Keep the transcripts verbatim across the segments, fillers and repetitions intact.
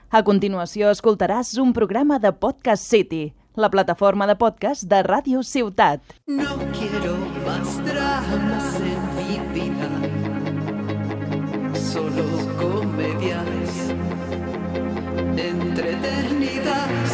A continuació escoltaràs un programa de Podcast City, la plataforma de podcast de Ràdio Ciutat. No quiero más dramas en mi vida, solo comedias entretenidas,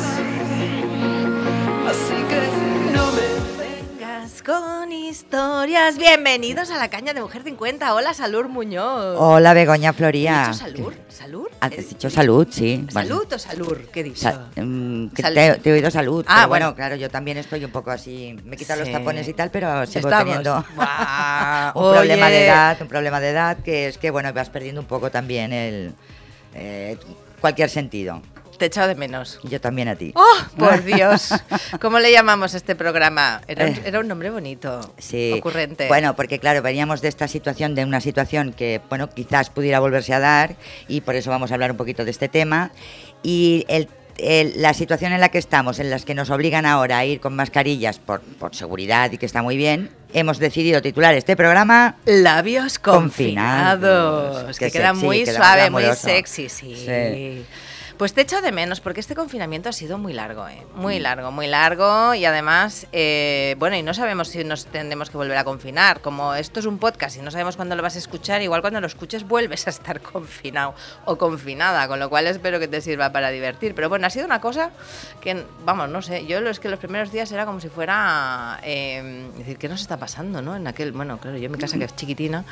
así que no me vengas con historias. Bienvenidos a la caña de Mujer cincuenta. Hola, Salud Muñoz. Hola, Begoña Floría. ¿Has dicho Salud? ¿Salud? ¿Has dicho salud? Sí. ¿Salud Bueno. o Salud? ¿Qué he dicho? Sa- mm, que Sal- te, te he oído salud. Ah, pero bueno. bueno, claro, yo también estoy un poco así. Me he quitado Sí. los tapones y tal, pero sigo Estamos. teniendo Buah, un problema oye. de edad, un problema de edad que es que, bueno, vas perdiendo un poco también el eh, cualquier sentido. Te he echado de menos. Yo también a ti. ¡Oh, por Dios! ¿Cómo le llamamos a este programa? Era un, Eh. era un nombre bonito, Sí. ocurrente. Bueno, porque claro, veníamos de esta situación, de una situación que, bueno, quizás pudiera volverse a dar y por eso vamos a hablar un poquito de este tema. Y el, el- la situación en la que estamos, en las que nos obligan ahora a ir con mascarillas por, por seguridad y que está muy bien, hemos decidido titular este programa Labios Confinados. confinados. Que, Que queda sexy, muy queda suave, muy glamuroso. sexy, sí. Sí. Pues te echo de menos porque este confinamiento ha sido muy largo, ¿eh? Muy largo, muy largo y además, eh, bueno, y no sabemos si nos tendremos que volver a confinar. Como esto es un podcast y no sabemos cuándo lo vas a escuchar, igual cuando lo escuches vuelves a estar confinado o confinada, con lo cual espero que te sirva para divertir. Pero bueno, ha sido una cosa que, vamos, no sé, yo lo es que los primeros días era como si fuera, eh, decir, ¿qué nos está pasando, no? En aquel, bueno, claro, yo en mi casa que es chiquitina,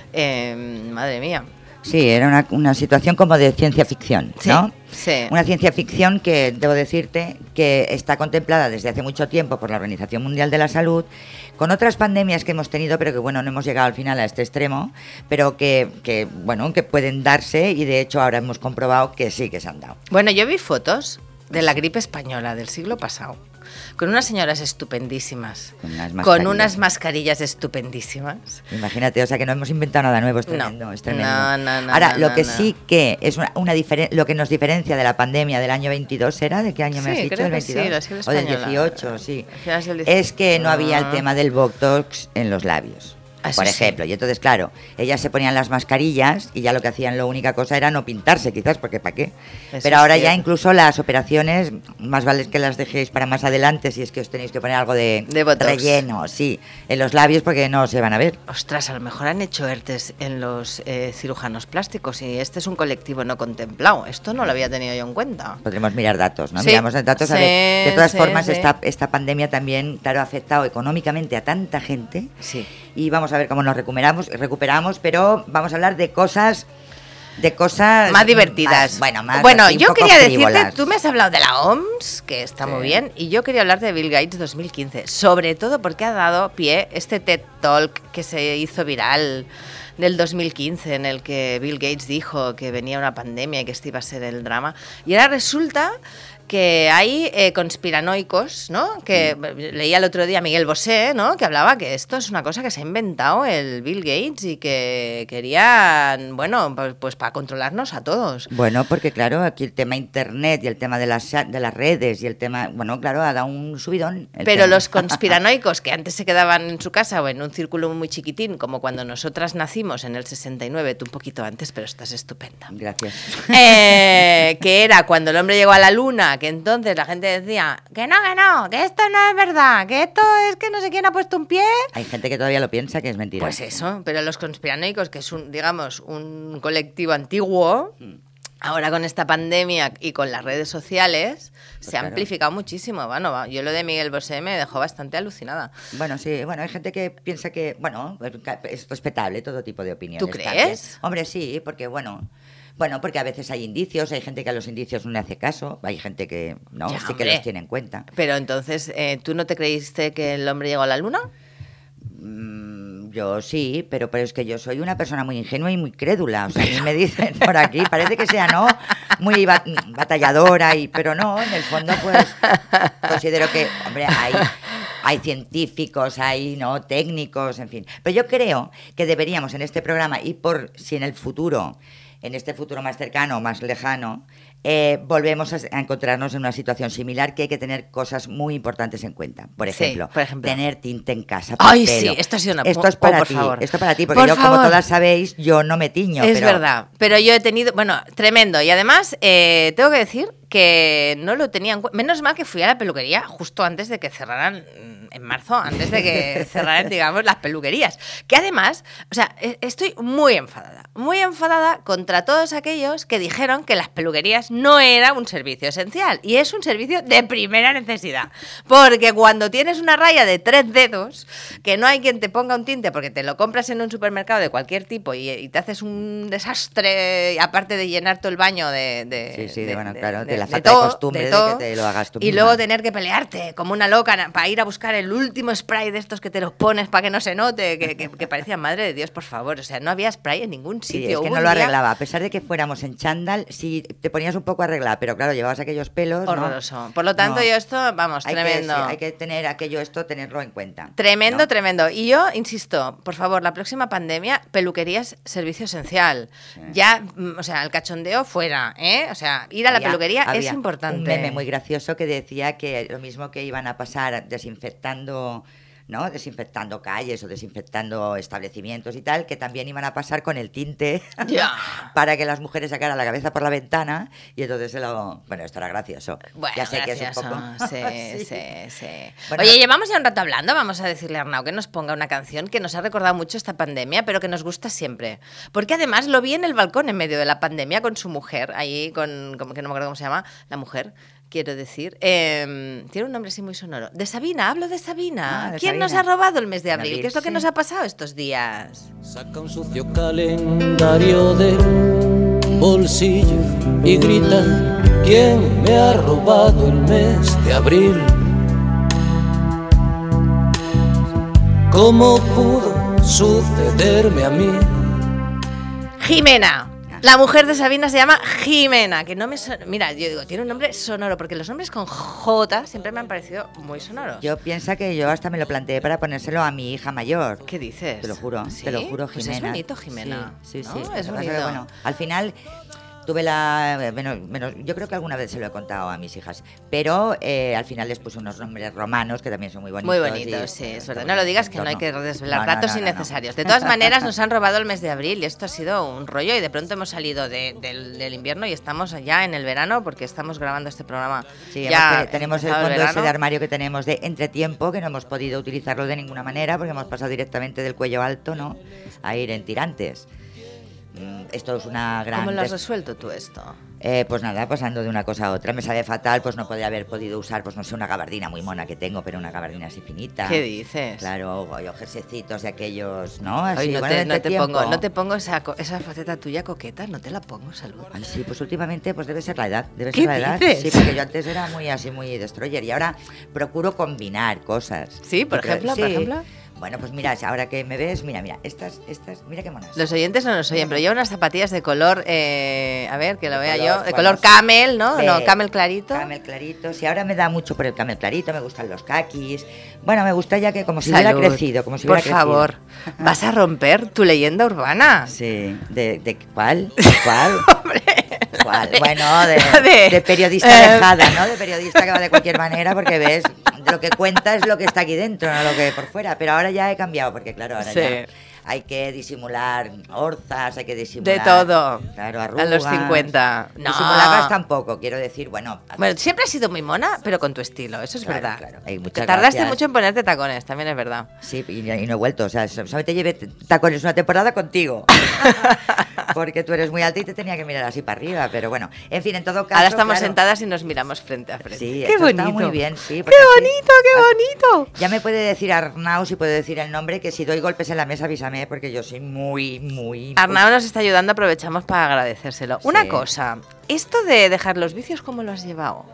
eh, madre mía. Sí, era una, una situación como de ciencia ficción, Sí, ¿no? sí. Una ciencia ficción que, debo decirte, que está contemplada desde hace mucho tiempo por la Organización Mundial de la Salud, con otras pandemias que hemos tenido, pero que, bueno, no hemos llegado al final a este extremo, pero que, que bueno, que pueden darse y, de hecho, ahora hemos comprobado que sí que se han dado. Bueno, yo vi fotos de la gripe española del siglo pasado, con unas señoras estupendísimas, Con unas con mascarillas. unas mascarillas estupendísimas. Imagínate, o sea, que no hemos inventado nada nuevo, es No. tremendo, es tremendo. No, no, no, Ahora, no, lo no, que no. sí que es una, una diferen- lo que nos diferencia de la pandemia del año veintidós, ¿era? ¿De qué año me has Sí, dicho? creo ¿El que sí, veintidós? la sigla O del española. dieciocho, sí. Finales del dieciocho. Es que no había el Ah. tema del Botox en los labios. Eso Por sí. ejemplo, y entonces, claro, ellas se ponían las mascarillas y ya lo que hacían, la única cosa era no pintarse, quizás, porque ¿para qué? Eso Pero ahora es ya cierto. incluso las operaciones, más vale que las dejéis para más adelante si es que os tenéis que poner algo de, De Botox. relleno, sí, en los labios porque no se van a ver. Ostras, a lo mejor han hecho ERTES en los eh, cirujanos plásticos y este es un colectivo no contemplado. Esto no lo había tenido yo en cuenta. Podremos mirar datos, ¿no? Sí, Miramos datos a sí, ver. De todas sí, formas, sí. esta, esta pandemia también, claro, ha afectado económicamente a tanta gente Sí. y vamos a ver cómo nos recuperamos, recuperamos, pero vamos a hablar de cosas, de cosas Más divertidas. más- bueno, más bueno así, un yo poco quería decirte, frívolas. tú me has hablado de la O M S, que está Sí. muy bien, y yo quería hablar de Bill Gates dos mil quince, sobre todo porque ha dado pie este TED Talk que se hizo viral del dos mil quince, en el que Bill Gates dijo que venía una pandemia y que este iba a ser el drama. Y ahora resulta que hay eh, conspiranoicos, ¿no? Que leía el otro día a Miguel Bosé, ¿no? Que hablaba que esto es una cosa que se ha inventado el Bill Gates y que querían, bueno, pues, pues para controlarnos a todos. Bueno, porque claro, aquí el tema internet y el tema de las de las redes y el tema, bueno, claro, ha dado un subidón. el Pero tema. los conspiranoicos que antes se quedaban en su casa o en un círculo muy chiquitín, como cuando nosotras nacimos en el sesenta y nueve, tú un poquito antes, pero estás estupenda. Gracias. Eh, que era cuando el hombre llegó a la luna, que entonces la gente decía que no, que no, que esto no es verdad, que esto es que no sé quién ha puesto un pie. Hay gente que todavía lo piensa que es mentira. Pues eso, pero los conspiranoicos, que es un, digamos, un colectivo antiguo, ahora con esta pandemia y con las redes sociales, Pues se ha claro. amplificado muchísimo. Bueno, va, yo lo de Miguel Bosé me dejó bastante alucinada. Bueno, sí, bueno, hay gente que piensa que, bueno, es respetable todo tipo de opiniones. ¿Tú también. crees? Hombre, sí, porque, bueno, bueno, porque a veces hay indicios, hay gente que a los indicios no le hace caso, hay gente que, no, Ya, sí que hombre. los tiene en cuenta. Pero entonces, eh, ¿tú no te creíste que el hombre llegó a la luna? Mm, yo sí, pero, pero es que yo soy una persona muy ingenua y muy crédula. O sea, a mí me dicen por aquí, parece que sea, ¿no? Muy bat- batalladora, y, pero no, en el fondo, pues, considero que, hombre, hay, hay científicos, hay, ¿no? Técnicos, en fin. Pero yo creo que deberíamos en este programa, y por si en el futuro, en este futuro más cercano o más lejano, eh, volvemos a, a encontrarnos en una situación similar, que hay que tener cosas muy importantes en cuenta. Por ejemplo, sí, por ejemplo. tener tinte en casa para Ay, el pelo. sí, esto ha sido una... Esto es oh, para por ti, favor. esto para ti, porque Por yo, favor. como todas sabéis, yo no me tiño. Es pero... verdad, pero yo he tenido, bueno, tremendo. Y además, eh, tengo que decir que no lo tenía en cuenta. Menos mal que fui a la peluquería justo antes de que cerraran, en marzo, antes de que cerraran, digamos, las peluquerías. Que además, o sea, estoy muy enfadada, muy enfadada contra todos aquellos que dijeron que las peluquerías no era un servicio esencial, y es un servicio de primera necesidad. Porque cuando tienes una raya de tres dedos, que no hay quien te ponga un tinte porque te lo compras en un supermercado de cualquier tipo y, y te haces un desastre, aparte de llenar todo el baño de... de Sí, sí, de, de, bueno, de, claro, de, de, la de falta todo, de costumbre de, de, todo, que te lo hagas tú y misma. luego tener que pelearte como una loca para ir a buscar el último spray de estos que te los pones para que no se note, que, que, que parecía, madre de Dios, por favor, o sea, no había spray en ningún sitio. Sí, es que Hubo no un lo día arreglaba, a pesar de que fuéramos en chándal, sí te ponías un poco arreglada, pero claro, llevabas aquellos pelos, ¿no? horroroso. Por lo tanto, No. yo esto, vamos, Hay que, tremendo. sí, hay que tener aquello, esto, tenerlo en cuenta. Tremendo, ¿no? tremendo. Y yo insisto, por favor, la próxima pandemia, peluquerías, servicio esencial. Sí. Ya, mm, o sea, el cachondeo fuera, ¿eh? O sea, ir a la Había- peluquería había es importante. Un meme muy gracioso que decía que lo mismo que iban a pasar desinfectando, ¿no? Desinfectando calles o desinfectando establecimientos y tal, que también iban a pasar con el tinte Ya. para que las mujeres sacaran la cabeza por la ventana, y entonces se lo... Bueno, esto era gracioso. Bueno, ya sé gracioso. que es un poco... Sí, sí, sí. Bueno, Oye, llevamos ya un rato hablando. Vamos a decirle a Arnau que nos ponga una canción que nos ha recordado mucho esta pandemia, pero que nos gusta siempre. Porque además lo vi en el balcón en medio de la pandemia con su mujer, ahí con, como que no me acuerdo cómo se llama, la mujer, quiero decir. Eh, tiene un nombre así muy sonoro. De Sabina, hablo de Sabina. Ah, de ¿Quién Sabina. nos ha robado el mes de abril? Abril, ¿Qué es lo que sí. nos ha pasado estos días? Saca un sucio calendario del bolsillo y grita: ¿quién me ha robado el mes de abril? ¿Cómo pudo sucederme a mí? Jimena. La mujer de Sabina se llama Jimena, que no me son... Mira, yo digo, tiene un nombre sonoro, porque los nombres con J siempre me han parecido muy sonoros. Yo pienso que yo hasta me lo planteé para ponérselo a mi hija mayor. ¿Qué dices? Te lo juro, ¿Sí? te lo juro, Pues Jimena. es bonito, Jimena. Sí, sí, ¿no? sí. Es Lo que pasa bonito. que, bueno, al final tuve la... Menos, menos, yo creo que alguna vez se lo he contado a mis hijas, pero eh, al final les puse unos nombres romanos que también son muy bonitos. Muy bonitos, y- sí, es está verdad. bonito No lo digas, el que no hay entorno. que desvelar No, no, datos no, no, no. innecesarios. De todas maneras, nos han robado el mes de abril y esto ha sido un rollo, y de pronto hemos salido de- del, del invierno y estamos ya en el verano, porque estamos grabando este programa. Sí, ya además que tenemos el empezado fondo ese verano. de armario que tenemos de entretiempo, que no hemos podido utilizarlo de ninguna manera porque hemos pasado directamente del cuello alto, ¿no?, a ir en tirantes. Mm, Esto es una gran... ¿Cómo lo has des- resuelto tú esto? Eh, pues nada, pasando de una cosa a otra. Me sabe fatal, pues no podría haber podido usar, pues no sé, una gabardina muy mona que tengo, pero una gabardina así finita. ¿Qué dices? Claro, o, o jersecitos de aquellos, ¿no? Así, Ay, no, bueno, te, de no te entretiempo. pongo, no te pongo esa, co- esa faceta tuya coqueta, no te la pongo, salud. Ay, sí, pues últimamente pues debe ser la edad, debe ¿Qué ser la edad. dices? Sí, porque yo antes era muy así, muy destroyer, y ahora procuro combinar cosas. Sí, por Yo creo- ejemplo, por sí. ejemplo. Bueno, pues mira, ahora que me ves, mira, mira, estas, estas, mira qué monas. Los oyentes no nos oyen, pero lleva unas zapatillas de color, eh, a ver, que lo De vea color, yo, de bueno, color camel, ¿no? de- No, camel clarito. Camel clarito, sí, ahora me da mucho por el camel clarito, me gustan los kakis. Bueno, me gusta ya que como si hubiera Salud. crecido, como si Por hubiera crecido. favor, vas a romper tu leyenda urbana. Sí, ¿de, de cuál? ¿Cuál? ¿Cuál? de- Bueno, de, la de- de periodista eh, dejada, ¿no? De periodista que va de cualquier manera, porque ves, lo que cuenta es lo que está aquí dentro, no lo que por fuera. Pero ahora ya he cambiado, porque claro, ahora Sí. ya hay que disimular orzas, hay que disimular... De todo. Claro, A arrugas. los cincuenta. No. Disimularlas tampoco, quiero decir, bueno... Bueno, siempre has sido muy mona, pero con tu estilo, eso es Claro, verdad. claro. Ay, Te muchas tardaste gracias. mucho en ponerte tacones, también es verdad. Sí, y, y no he vuelto, o sea, solamente llevé tacones una temporada contigo. Porque tú eres muy alta y te tenía que mirar así para arriba, pero bueno, en fin, en todo caso... Ahora estamos claro, sentadas y nos miramos frente a frente. Sí, qué eso bonito. está muy bien, sí. Qué porque así- bonito, qué bonito. Ya me puede decir Arnau, si puede decir el nombre, que si doy golpes en la mesa avísame, porque yo soy muy, muy... Arnau nos está ayudando, aprovechamos para agradecérselo. Una Sí. cosa, esto de dejar los vicios, ¿cómo lo has llevado?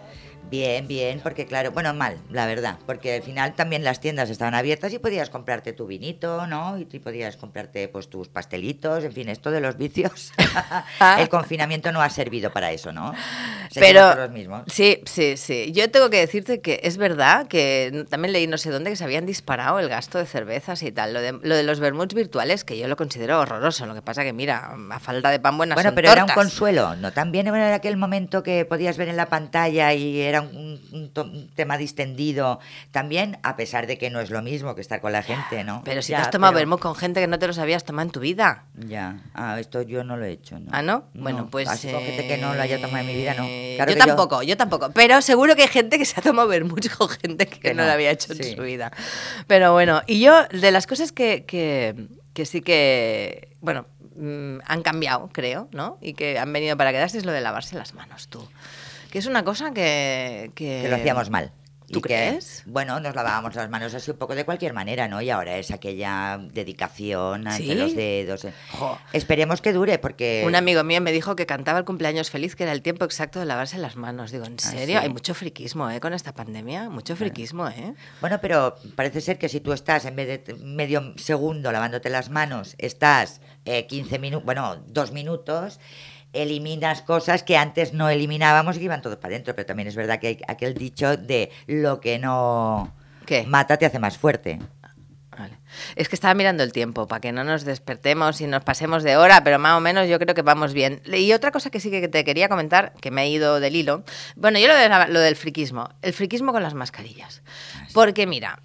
Bien, bien, porque claro, bueno, mal, la verdad, porque al final también las tiendas estaban abiertas y podías comprarte tu vinito, ¿no? Y tú podías comprarte pues tus pastelitos, en fin, esto de los vicios. El confinamiento no ha servido para eso, ¿no? Seguimos Pero los mismos. sí, sí, sí. Yo tengo que decirte que es verdad que también leí no sé dónde que se habían disparado el gasto de cervezas y tal. Lo de, lo de los vermuts virtuales, que yo lo considero horroroso. Lo que pasa que, mira, a falta de pan buenas Bueno, son pero tortas. era un consuelo, ¿no? También era aquel momento que podías ver en la pantalla y era un, un, to- un tema distendido. También, a pesar de que no es lo mismo que estar con la gente, ¿no? Pero si Ya, te has tomado pero- vermut con gente que no te los habías tomado en tu vida. Ya, ah, esto yo no lo he hecho, ¿no? ¿Ah, no? No, Bueno, pues... así con gente que no lo haya tomado en mi vida, no. eh, Claro yo que tampoco, yo... tampoco. Pero seguro que hay gente que se ha tomado vermut con gente que, Que no no, lo había hecho sí. en su vida. Pero bueno, y yo, de las cosas que, que, que sí que, bueno, mm, han cambiado, creo, ¿no? Y que han venido para quedarse es lo de lavarse las manos, tú. Que es una cosa que... Que, que lo hacíamos mal. ¿Tú Y que, crees? bueno, nos lavábamos las manos así un poco de cualquier manera, ¿no? Y ahora es aquella dedicación ¿Sí? ante los dedos. eh. Jo. Esperemos que dure, porque... Un amigo mío me dijo que cantaba el cumpleaños feliz, que era el tiempo exacto de lavarse las manos. Digo, ¿en ¿Ah, serio? sí? Hay mucho friquismo, ¿eh? Con esta pandemia. Mucho friquismo, ¿eh? Bueno, pero parece ser que si tú estás en vez de t- medio segundo lavándote las manos, estás eh, quince minutos, bueno, dos minutos, eliminas cosas que antes no eliminábamos y que iban todos para adentro. Pero también es verdad que hay aquel dicho de lo que no ¿Qué? mata te hace más fuerte. Vale. Es que estaba mirando el tiempo para que no nos despertemos y nos pasemos de hora, pero más o menos yo creo que vamos bien. Y otra cosa que sí que te quería comentar, que me he ido del hilo, bueno, yo lo, de la- lo del friquismo, el friquismo con las mascarillas. Porque mira,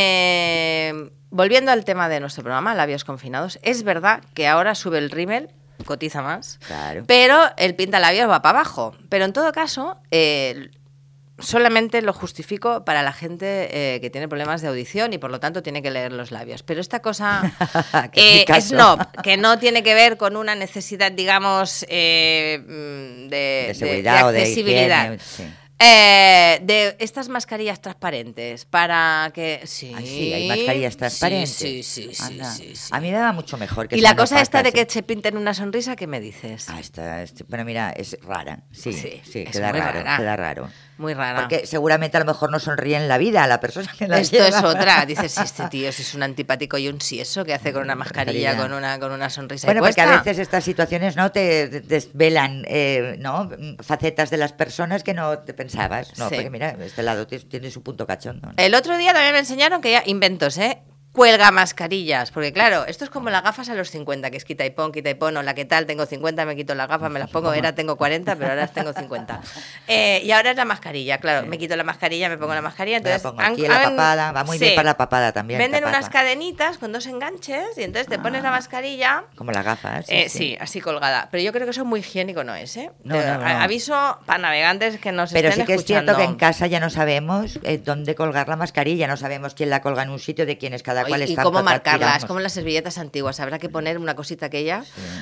eh, volviendo al tema de nuestro programa, Labios Confinados, es verdad que ahora sube el rímel, cotiza más, Claro. pero el pintalabios va para abajo. Pero en todo caso, eh, solamente lo justifico para la gente eh, que tiene problemas de audición y por lo tanto tiene que leer los labios. Pero esta cosa Que eh, es mi caso. snob, que no tiene que ver con una necesidad, digamos, eh, mm, de, De seguridad o de accesibilidad. higiene, sí. Eh, de estas mascarillas transparentes para que sí, Ah, sí, hay mascarillas transparentes. sí, sí, sí, Anda. sí, sí. A mí me da mucho mejor que Y la sean cosa esta de opacas, que se pinten una sonrisa, ¿qué me dices? Ah, esta, este- bueno, mira, es rara. Sí, Sí, sí, es queda muy raro, rara. queda raro. Muy rara. Porque seguramente a lo mejor no sonríe en la vida a la persona que la Esto lleva. es otra. Dices, si este tío si es un antipático y un sieso que hace con una mascarilla, Mascarilla. con una, con una sonrisa Bueno, porque a puesta. veces estas situaciones no te desvelan eh, ¿no? facetas de las personas que no te pensabas. No, Sí. porque mira, este lado tiene- tiene su punto cachondo, ¿no? El otro día también me enseñaron que ya inventos, ¿eh? Cuelga mascarillas, porque claro, esto es como las gafas a los cincuenta, que es quita y pon, quita y pon, o la que tal, tengo cincuenta, me quito las gafas, me las pongo, era tengo cuarenta, pero ahora tengo cincuenta. Eh, y ahora es la mascarilla, claro, me quito la mascarilla, me pongo la mascarilla, Me la entonces... pongo aquí en la han- papada, va muy sí. bien para la papada también. Venden taparla. unas cadenitas con dos enganches y entonces te pones la mascarilla... Como las gafas. Sí, Eh, sí. sí, así colgada. Pero yo creo que eso muy higiénico no es, ¿eh? No, Te- no, no. a- Aviso para navegantes que nos Pero estén sí que es escuchando. cierto que en casa ya no sabemos eh, dónde colgar la mascarilla, no sabemos quién la colga en un sitio, de quién es cada cual y está. cómo total, marcarla, es tiramos. como en las servilletas antiguas. Habrá que poner una cosita aquella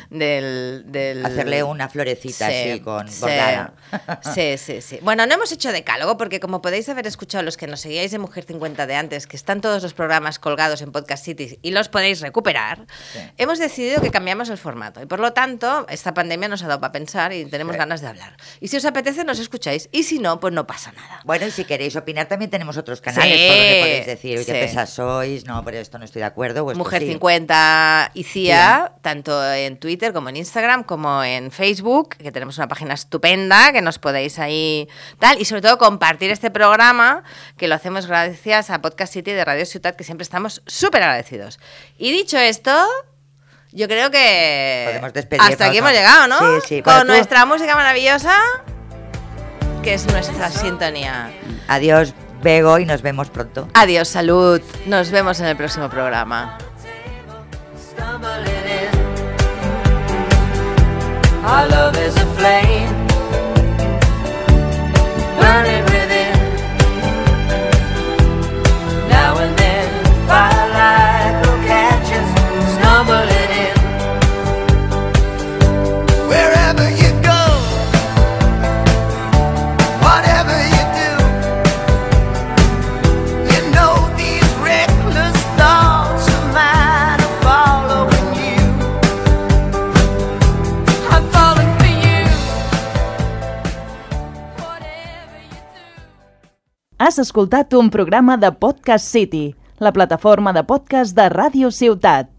del, del... Hacerle una florecita Sí, así con sí. bordada. Sí, sí, sí. Bueno, no hemos hecho decálogo porque como podéis haber escuchado los que nos seguíais de Mujer cincuenta de antes, que están todos los programas colgados en Podcast City y los podéis recuperar, Sí. hemos decidido que cambiamos el formato y por lo tanto esta pandemia nos ha dado para pensar y tenemos Sí. ganas de hablar. Y si os apetece nos escucháis y si no, pues no pasa nada. Bueno, y si queréis opinar, también tenemos otros canales Sí, por donde podéis decir, oye, sí. qué pesas sois, no, por esto no estoy de acuerdo. Pues, Mujer pues sí. cincuenta y C I A, tanto en Twitter como en Instagram, como en Facebook, que tenemos una página estupenda, que nos podéis ahí tal, y sobre todo compartir este programa, que lo hacemos gracias a Podcast City de Radio Ciutat, que siempre estamos súper agradecidos. Y dicho esto, yo creo que Podemos despedirnos, hasta aquí ¿no? hemos llegado, ¿no? Sí, sí. Con Bueno, tú- nuestra música maravillosa, que es nuestra sintonía. Adiós, Bego, y nos vemos pronto. Adiós, salud. Nos vemos en el próximo programa. stumbling in. Our love is a flame, burning within. Now and then, firelight will catch us, stumbling in. Wherever you go, whatever you do, you know these reckless thoughts of mine are following you. I'm falling for you. Has escoltat un programa de Podcast City, la plataforma de podcast de Ràdio Ciutat.